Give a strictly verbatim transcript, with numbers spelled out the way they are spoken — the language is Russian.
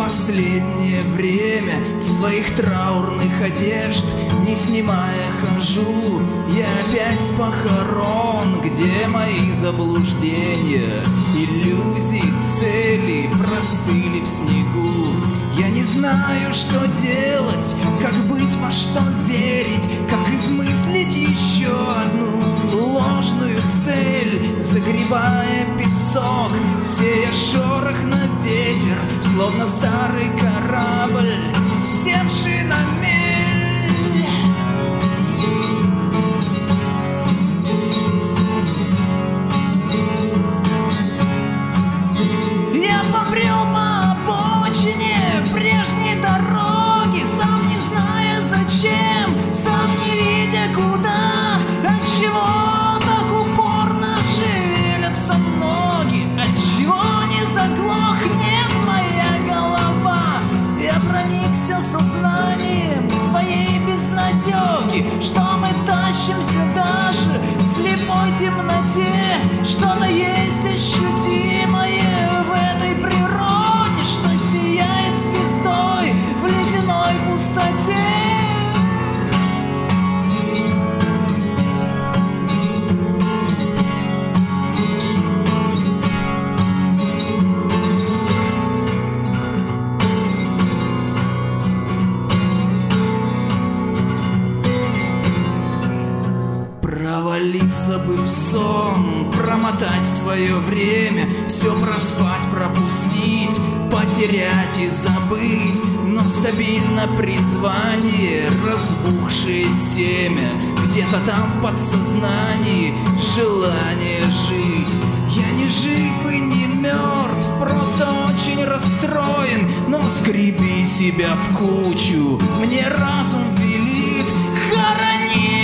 последнее время своих траурных одежд не снимая хожу я опять с похорон, где мои заблуждения, иллюзии, цели простыли в снегу. Я не знаю, что делать, как быть, во что верить, как измыслить еще одну ложную цель, загребая песок, сея шорох на ветер, словно старый корабль, севший на мель. Я побрел по обочине прежней дороги, сам не зная зачем, сам не видя куда, отчего так упорно шевелятся ноги, отчего не заглохнет моя голова. Я проникся сознанием своей безнадеги, что мы тащимся даже в слепой темноте. Что-то есть ощутимое в этой природе, что сияет звездой в ледяной пустоте. Провалиться бы в сон, промотать свое время, все проспать, пропустить, потерять и забыть. Но стабильно призвание, разбухшее семя, где-то там в подсознании желание жить. Я не жив и не мертв, просто очень расстроен, но скреби себя в кучу, мне разум велит хоронить.